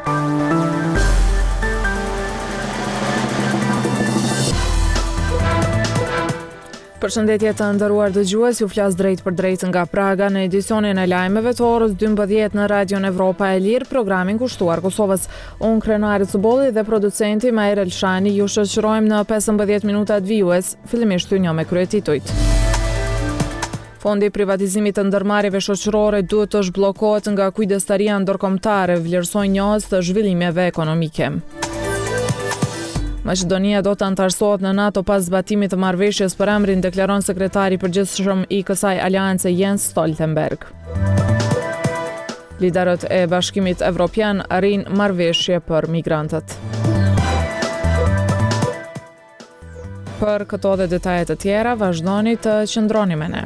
Përshëndetje të nderuar dëgjues, ju flas drejt për drejt nga Praga në edicionin e lajmeve të orës 12 në Radion Evropa e Lirë, programin kushtuar Kosovës. Unë Krenari Cubolli dhe producenti Majer Elshani ju shoqërojmë në 15 minutat vijues, fillimisht ju me kryetitujt. Fondi i privatizimit të ndërmarrjeve shoqërore duhet të zhbllokohet nga kujdestaria ndërkombëtare, vlerësoi njohës të zhvillimeve ekonomike. Maqedonia do të antarësohet në NATO pas zbatimit të marrëveshjes për emrin, deklaron sekretari i përgjithshëm i kësaj aleance Jens Stoltenberg. Liderët e Bashkimit Evropian arrin marrëveshje për migrantët. Për këto dhe detajet të tjera, vazhdoni të qëndroni me ne.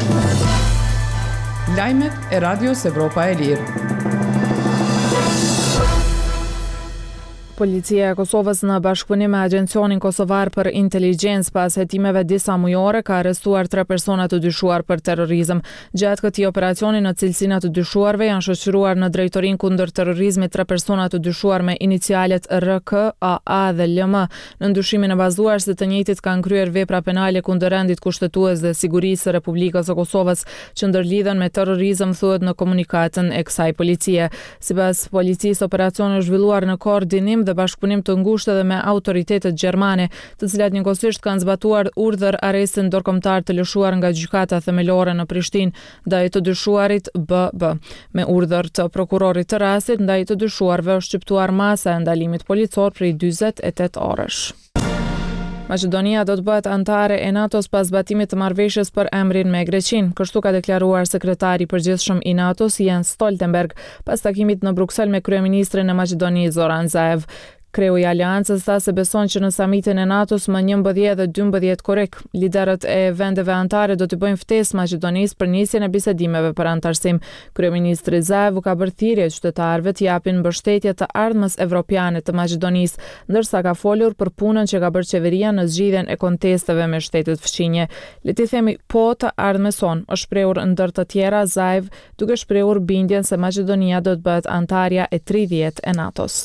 Lajmet e Radios Evropa e Lirë. Policia e Kosovës në bashkëpunim me Agjencionin Kosovar për Inteligjencë pas hetimeve disa mujore ka arrestuar 3 persona të dyshuar për terrorizëm. Gjatë këtij operacioni në cilësinë të dyshuarve janë shoqëruar në drejtorinë kundër terrorizmit 3 persona të dyshuar me inicialet RK, AA dhe LM. Në ndyshimin e bazuar se të njëjtit kanë kryer vepra penale kundër rendit kushtetues dhe sigurisë së Republikës së Kosovës që ndërlidhen me terrorizëm, thuhet në komunikatën e kësaj policie. Sipas policisë, operacioni është zhvilluar në koordinim dhe bashkëpunim të ngushtë edhe me autoritetet gjermane, të cilat njëkohësisht kanë zbatuar urdhër arrestin ndërkombëtar të lëshuar nga gjykata themelore në Prishtinë ndaj të dyshuarit BB. Me urdhër të prokurorit të rastit, ndaj të dyshuarve është shqiptuar masa e ndalimit policor prej 48 orësh. Maqedonia do të bëhet antare e NATO-s pas zbatimit të marrëveshjes për emrin me Greqinë, kështu ka deklaruar sekretari i përgjithshëm i NATO-s Jens Stoltenberg pas takimit në Bruksel me kryeministrin e Maqedonisë Zoran Zaev. Kreu i aleancës tha se beson që në samitin e NATO-s më 11 dhe 12 korrik, liderët e vendeve antare do të bëjnë ftesë Maqedonisë për nisjen e bisedimeve për antarësim. Kryeministri Zaev ka bërë thirrje qytetarëve të japin mbështetje të ardhmës evropiane të Maqedonisë, ndërsa ka folur për punën që ka bërë qeveria në zgjidhjen e kontesteve me shtetet fqinje. Le të themi po të ardhmës son, është shprehur ndër të tjera Zaev, duke shprehur bindjen se Maqedonia do të bëhet antarja e 30 e NATO-s.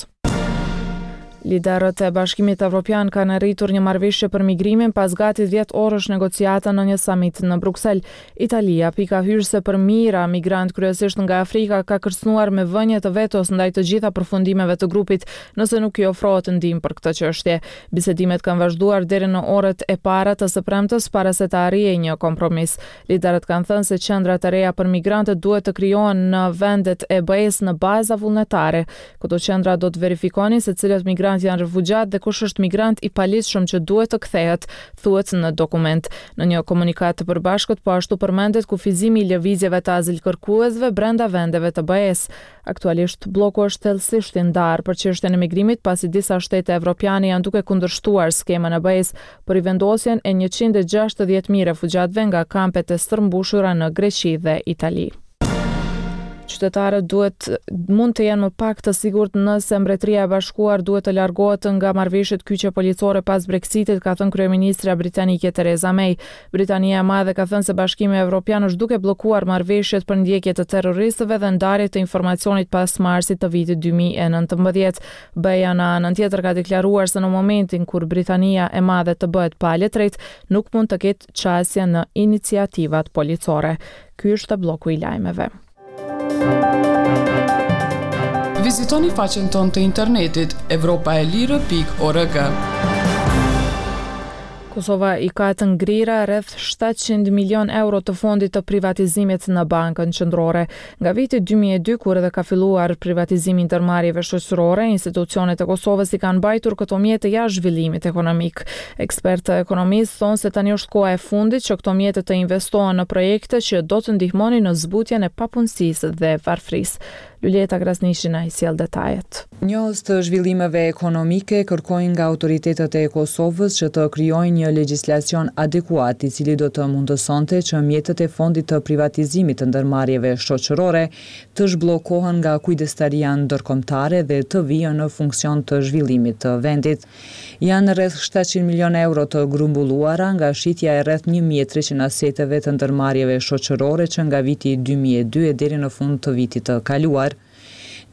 Liderët e Bashkimit Evropian kanë arritur një marrëveshje për migrimin pas gati 10 orësh negociata në një samit në Bruksel. Italia, pika hyrëse për mijëra migrant kryesisht nga Afrika, ka kërcënuar me vënie të vetos ndaj të gjitha përfundimeve të grupit, nëse nuk i ofrohet ndihmë për këtë çështje. Bisedimet kanë vazhduar deri në orët e para të së premtes para se të arrijë një kompromis. Liderët kanë thënë se qendrat e reja për migrantët duhet të krijohen në vendet e BE-s në baza vullnetare. Këto qendra do të verifikonin se cilët migrantë janë refugjat dhe kush është migrant i paligjshëm që duhet të kthehet, thuhet në dokument. Në një komunikat të përbashkët po ashtu përmendet kufizimi i lëvizjeve të azilkërkuesve brenda vendeve të BE-s. Aktualisht bloku është thellësisht i ndarë për çështjen e migrimit pasi disa shtete evropiane janë duke kundërshtuar skemën e BE-s për i vendosjen e 160.000 refugjatëve nga kampet e stërmbushura në Greqi dhe Itali. Qytetarët mund të jenë më pak të sigurt nëse Mbretëria e Bashkuar duhet të largohet nga marrëveshjet kyçe policore pas Brexitit, ka thënë kryeministra britanike Theresa May. Britania e Madhe ka thënë se Bashkimi Evropian është duke bllokuar marrëveshjet për ndjekje të terroristëve dhe ndarje të informacionit pas marsit të vitit 2019. BE-ja në anën tjetër ka deklaruar se në momentin kur Britania e Madhe të bëhet palë drejt, nuk mund të ketë çasje në iniciativat policore. Ky është bloku i lajmeve. Vizitoni faqen tonë të internetit europaelire.org. Kosova i ka të ngrira rreth 700 milion euro të fondit të privatizimit në Bankën Qendrore. Nga viti 2002, kur edhe ka filluar privatizimi i ndërmarrjeve shoqërore, institucionet e Kosovës i kanë mbajtur këto mjete jashtë zhvillimit ekonomik. Ekspertë ekonomistë thonë se tani është koha e fundit që këto mjete të investohen në projekte që do të ndihmonin në zbutjen e papunësisë dhe varfërisë. Luljeta Krasnishina i sjell detajet. Njohës të zhvillimeve ekonomike kërkojnë nga autoritetet e Kosovës që të krijojnë një legjislacion adekuat i cili do të mundësonte që mjetet e fondit të privatizimit të ndërmarrjeve shoqërore të zhbllokohen nga kujdestaria ndërkombëtare dhe të vijnë në funksion të zhvillimit të vendit. Janë rreth 700 milion euro të grumbulluara nga shitja e rreth 1300 aseteve të ndërmarrjeve shoqërore që nga viti 2002 deri në fund të vitit të kaluar.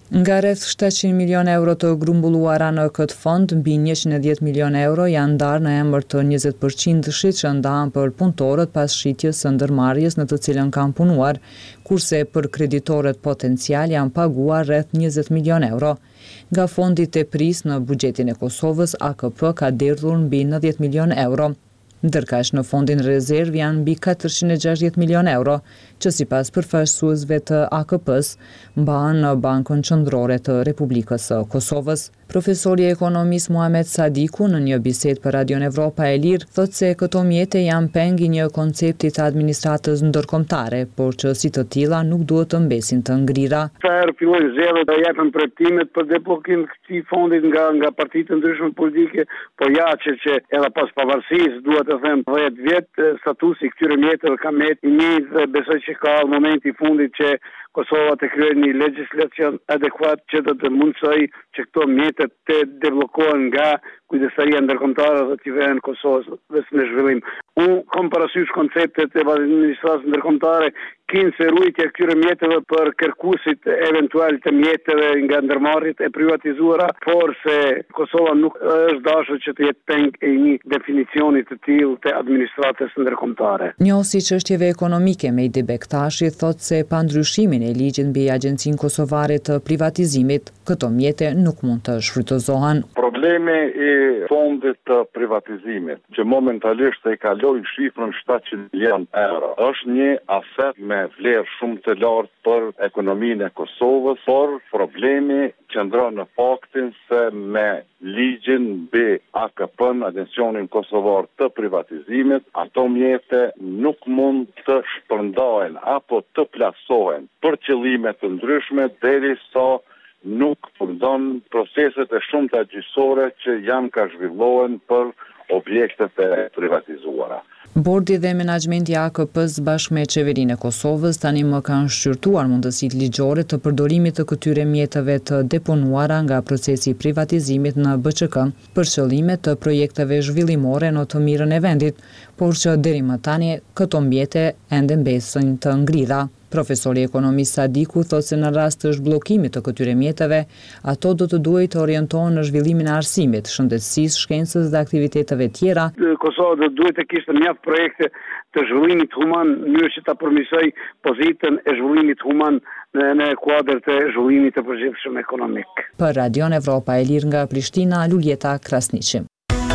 Nga rreth 700 milion euro të grumbulluara në këtë fond, mbi 110 milion euro janë ndarë në emër të 20%-shit që ndahen për punëtorët pas shitjes së ndërmarrjes në të cilën kanë punuar, kurse për kreditorët potencial janë paguar rreth 20 milion euro. Nga fondi tepris në buxhetin e Kosovës, AKP ka derdhur mbi 90 milion euro. Ndërkaq në fondin rezerv janë mbi 460 milion euro, që sipas përfaqësuesve të AKP-s mbahen në Bankën Qendrore të Republikës së Kosovës. Profesori ekonomist Muhamet Sadiku në një bisedë për Radion Evropa e Lirë thotë se këto mjete janë peng i një koncepti të administratës ndërkombëtare, por që si të tilla nuk duhet të mbesin të ngrira. Herë fillojnë zgjedhjet të japin projektimet për debllokim të këtij fondit nga partitë të ndryshme politike, po që edhe pas pavarësisë duhet të them 10 vjet statusi këtyre mjeteve ka me një besoj që ka momenti i fundit që Kosova të kryejë një legjislacion adekuat që të mundsoj që këto mjete të deblokohen nga kujdestaria ndërkombëtare dhe të vjen Kosovës në zhvillim. Unë kam parasysh konceptet e administratës ndërkombëtare se rujtja këtyre mjeteve për kërkuesit eventual të mjeteve nga ndërmarrjet e privatizuara, por se Kosova nuk është dashur që të jetë peng e një definicioni të tillë të administratës ndërkombëtare. Njohësi çështjeve ekonomike Mejdi Bektashi thotë se pa ndryshimin e ligjit mbi Agjencinë Kosovare të Privatizimit, këto mjete nuk mund të shfrytëzohen. Problemi i fondit të privatizimit, që momentalisht e kaloi shifrën 700 milion euro, është një aset me vlerë shumë të lartë për ekonominë e Kosovës, por problemi qëndron në faktin se me ligjin mbi AKP-n, Agencionin Kosovar të Privatizimit, ato mjete nuk mund të shpërndahen apo të plasohen për qëllime të ndryshme derisa nuk fundon proceset e shumta gjyqësore që janë ka zhvillohen për objektet e privatizuara. Bordi dhe menaxhmenti i AKP-s bashkë me qeverinë e Kosovës tani më kanë shqyrtuar mundësitë ligjore të përdorimit të këtyre mjeteve të deponuara nga procesi i privatizimit në BÇK për qëllime të projekteve zhvillimore në të mirën e vendit, por që deri më tani këto mjete ende mbesin të ngrira. Profesori ekonomist Sadiku thotë se në rast të zhbllokimit të këtyre mjeteve, ato do të duhet të orientohen në zhvillimin e arsimit, shëndetësisë, shkencës dhe aktiviteteve tjera. Kosova duhet të kishte mjaft projekte të zhvillimit human në mënyrë që ta përmirësoj pozitën e zhvillimit human në kuadër të zhvillimit të përgjithshëm ekonomik. Për Radion Evropa e Lirë nga Prishtina, Luljeta Krasniqi.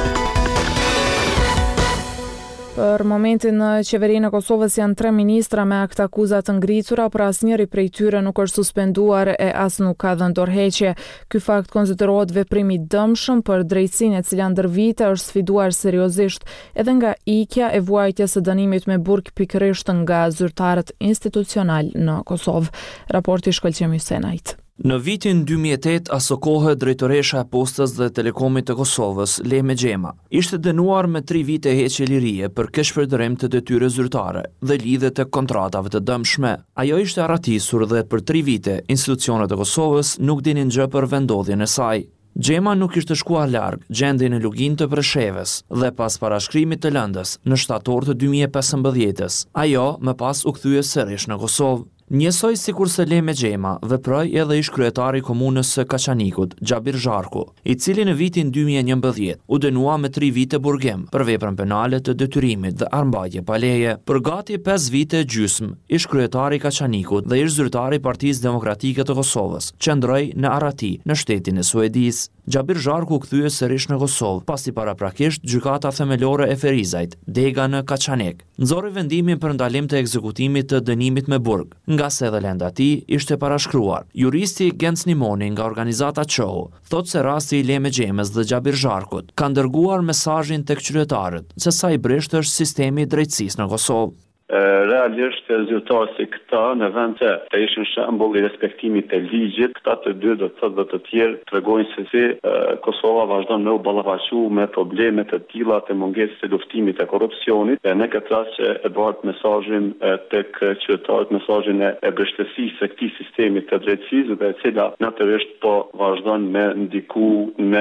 Për momentin në qeverinë e Kosovës janë 3 ministra me akt akuza të ngritura, por asnjëri prej tyre nuk është suspenduar e as nuk ka dhënë dorëheqje. Ky fakt konsiderohet veprim i dëmshëm për drejtsinë e cila ndër vite është sfiduar seriozisht edhe nga ikja e vuajtjes së dënimit me burg pikërisht nga zyrtarët institucional në Kosovë. Raporti shkëlqem Hysenait. Në vitin 2008, asokohë drejtoresha e postës dhe telekomit të Kosovës, Leme Gjema, ishte dënuar me 3 vite heqje lirie për keqpërdërim të detyre zyrtare dhe lidhje të kontratave të dëmshme. Ajo ishte arratisur dhe për 3 vite institucionet e Kosovës nuk dinin gjë për vendodhjen e saj. Gjema nuk ishte shkuar larg, gjendi në lugin të Presheves dhe pas parashkrimit të lëndës në shtator të 2015-s, ajo më pas u kthye sërish në Kosovë. Njësoj si kurse Leme Gjema veproj edhe ish kryetari komunës së Kaçanikut, Gjabir Zharku, i cili në vitin 2011 u dënua me 3 vite burgim për veprën penale të detyrimit dhe armbajtje pa leje. Për gati 5 vite gjysmë, ish kryetari i Kaçanikut dhe ish zyrtari i Partisë Demokratike të Kosovës qëndroi në arrati në shtetin e Suedisë. Gjabir Zharku u kthye sërish në Kosovë, pasi paraprakisht gjykata themelore e Ferizajt, dega në Kaçanik, nxorri vendimin për ndalim të ekzekutimit të dënimit me burg, nga se dhe lenda tij ishte parashkruar. Juristi Genc Nimoni nga organizata Çohu thotë se rasti i Leme Gjemës dhe Gjabir Zharkut ka dërguar mesazhin tek qytetarët se sa i brisht është sistemi i drejtësisë në Kosovë. Realisht zyrtarë si këta në vend të ishin shembull i respektimit të ligjit, këta të dy do të thotë dhe të tjerë tregojnë se si Kosova vazhdon me u ballafaqu me probleme të tilla të mungesës së luftimit të korrupsionit. Në këtë rast që e bart mesazhin tek qytetarët, mesazhin e mbështetësisë së këtij sistemi të drejtësisë dhe e cila natyrisht po vazhdon me ndiku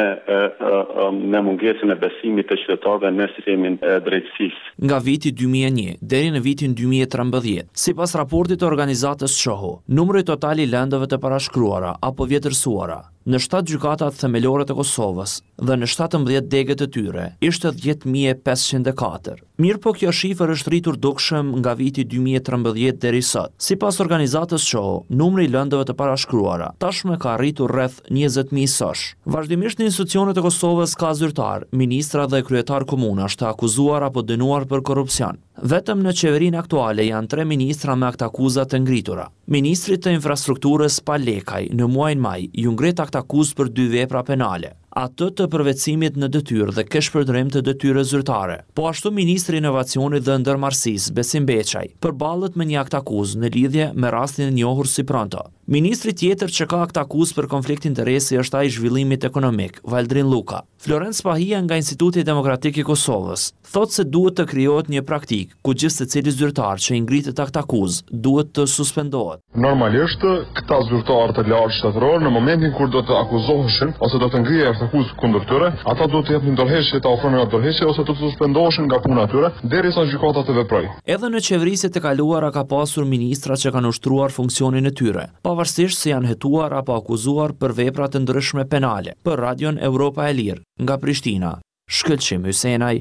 me mungesën e besimit të qytetarëve në sistemin e drejtësisë. Nga viti 2001 deri në vitin vitin 2013. Sipas raportit të organizatës SHOHO, numri total i lëndëve të parashkruara apo vjetërsuara në 7 gjykatat themelore të Kosovës dhe në 17 degët të tyre ishte 10.504. Mirë po kjo shifër është rritur dukshëm nga viti 2013 deri sot. Sipas organizatës SHOHO, numri i lëndëve të parashkruara tashmë ka arritur rreth 20.000 sosh. Vazhdimisht në institucionet e Kosovës ka zyrtar, ministra dhe kryetar komunash të akuzuar apo dënuar për korrupsion. Vetëm në qeverinë aktuale janë 3 ministra me aktakuza të ngritura. Ministri të infrastrukturës Palekaj në muajin maj ju ngrit aktakuzë për 2 vepra penale, atë të përvetësimit në detyrë dhe keshpërdrim të detyrës zyrtare. Po ashtu ministri i inovacionit dhe ndërmarrësisë Besim Beçaj përballet me një aktakuzë në lidhje me rastin e njohur si Pronto. Ministri tjetër që ka aktakuzë për konflikt interesi është ai i zhvillimit ekonomik, Valdrin Luka. Florence Pahia nga Instituti Demokratik i Kosovës thotë se duhet të krijohet një praktikë ku gjithë secili zyrtar që i ngritet aktakuzë duhet të suspendohet. Normalisht këta zyrtarë të lartë shtetëror në momentin kur do të akuzoheshin ose do të ngrihen aktakuzë kundër tyre, ata duhet të japin dorëheqje, të ofrojnë dorëheqje ose të suspendohen nga puna e tyre derisa gjykata të veprojë. Edhe në qeverisit e kaluara ka pasur ministra që kanë ushtruar funksionin e tyre, pavarësisht se janë hetuar apo akuzuar për vepra të ndryshme penale. Për Radion Evropa e Lirë, nga Prishtina, Shkëlqim Hysenaj.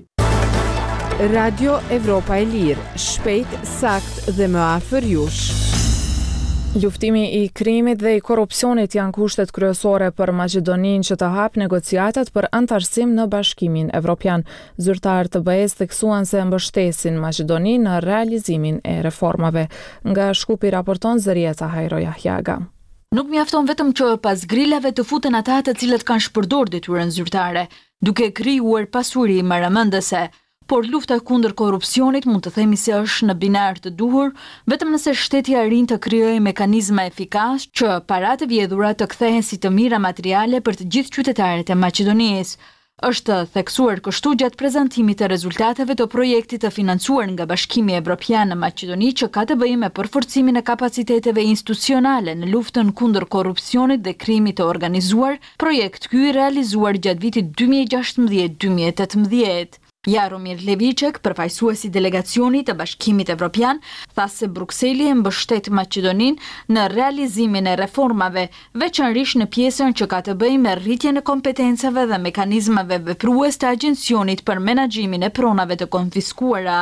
Radio Evropa e Lirë, shpejt, sakt dhe më afër jush. Luftimi i krimit dhe i korrupsionit janë kushtet kryesore për Maqedoninë që të hap negociatat për antarësim në Bashkimin Evropian. Zyrtarët të BE-s theksuan se mbështesin Maqedoninë në realizimin e reformave. Nga Shkupi raporton Zërieta Hajro Jahjaga. Nuk mjafton vetëm që pas grilave të futen ata të cilët kanë shpërdorur detyrën zyrtare, duke krijuar pasuri marrëmendëse. Por lufta kundër korrupsionit mund të themi se është në binar të duhur, vetëm nëse shteti arrin të krijojë mekanizma efikas që paratë e vjedhura të kthehen si të mira materiale për të gjithë qytetarët e Maqedonisë. Është theksuar kështu gjatë prezantimit të rezultateve të projektit të financuar nga Bashkimi Evropian në Maqedoni që ka të bëjë me përforcimin e kapaciteteve institucionale në luftën kundër korrupsionit dhe krimit të organizuar, projekt ky realizuar gjatë vitit 2016-2018. Jaromir Leviček, përfaqësuesi delegacionit të Bashkimit Evropian, tha se Brukseli e mbështet Maqedoninë në realizimin e reformave, veçanërisht në pjesën që ka të bëjë me rritjen e kompetencave dhe mekanizmave veprues të agjencionit për menaxhimin e pronave të konfiskuara.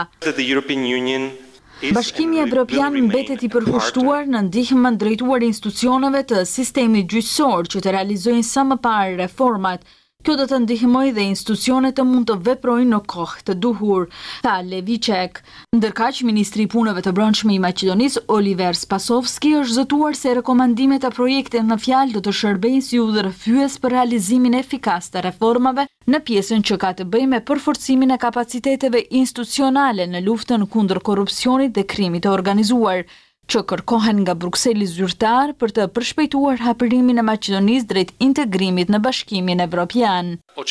Bashkimi Evropian mbetet i përkushtuar në ndihmën drejtuar institucioneve të sistemit gjyqësor që të realizojnë sa më parë reformat. Kjo do të ndihmojë dhe institucionet të mund të veprojnë në kohë të duhur, tha Leviček. Ndërkaq, ministri i punëve të brendshme i Maqedonisë, Oliver Spasovski, është zëtuar se rekomandimet e projektit në fjalë do të shërbejnë si udhërrëfyes për realizimin efikas të reformave në pjesën që ka të bëjë me përforcimin e kapaciteteve institucionale në luftën kundër korrupsionit dhe krimit të organizuar, që kërkohen nga Brukseli zyrtar për të përshpejtuar hapërimin e Maqedonisë drejt integrimit në Bashkimin Evropian.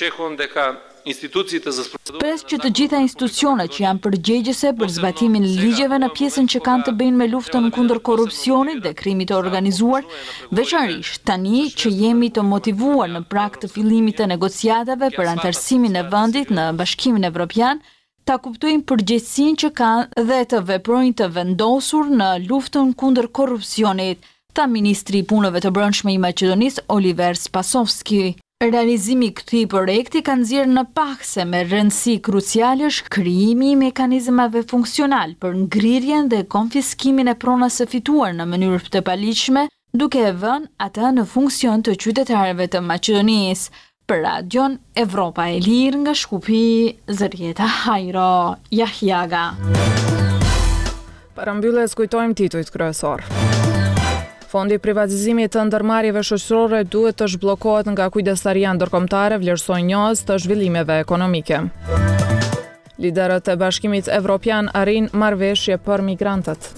Pres që të gjitha institucionet që janë përgjegjëse për zbatimin e ligjeve në pjesën që kanë të bëjnë me luftën kundër korrupsionit dhe krimit të organizuar, veçanërisht tani që jemi të motivuar në prag të fillimit të negociatave për antarësimin e vendit në Bashkimin Evropian, ta kuptojnë përgjegjësinë që kanë dhe të veprojnë të vendosur në luftën kundër korrupsionit, tha ministri i punëve të brendshme i Maqedonisë Oliver Spasovski. Realizimi i këtij projekti ka nxjerrë në pakse me rëndësi kruciale është krijimi i mekanizmave funksional për ngrirjen dhe konfiskimin e pronave së fituar në mënyrë të paligjshme, duke e vënë ata në funksion të qytetarëve të Maqedonisë. Për Radion Evropa e Lirë nga Shkupi, Zërieta Hajro Jahjaga. Përmbylljes kujtojmë titujt kryesor. Fondi i privatizimit të ndërmarrjeve shoqërore duhet të zhbllokohet nga kujdestaria ndërkombëtare, vlerësoi njohës të zhvillimeve ekonomike. Liderët e Bashkimit Evropian arrin marrëveshje për migrantët.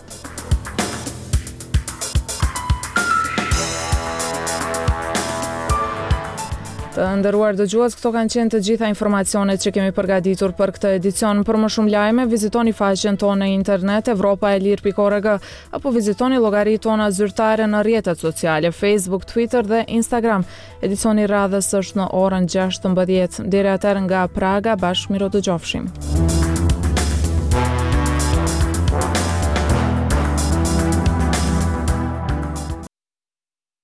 Të nderuar dëgjues, këto kanë qenë të gjitha informacionet që kemi përgatitur për këtë edicion. Për më shumë lajme, vizitoni faqen tonë në internet evropaelir.org apo vizitoni llogaritë tona zyrtare në rrjetet sociale, Facebook, Twitter dhe Instagram. Edicioni radhës është në orën 16:00. Deri atëherë nga Praga, bashkë miro dëgjofshim.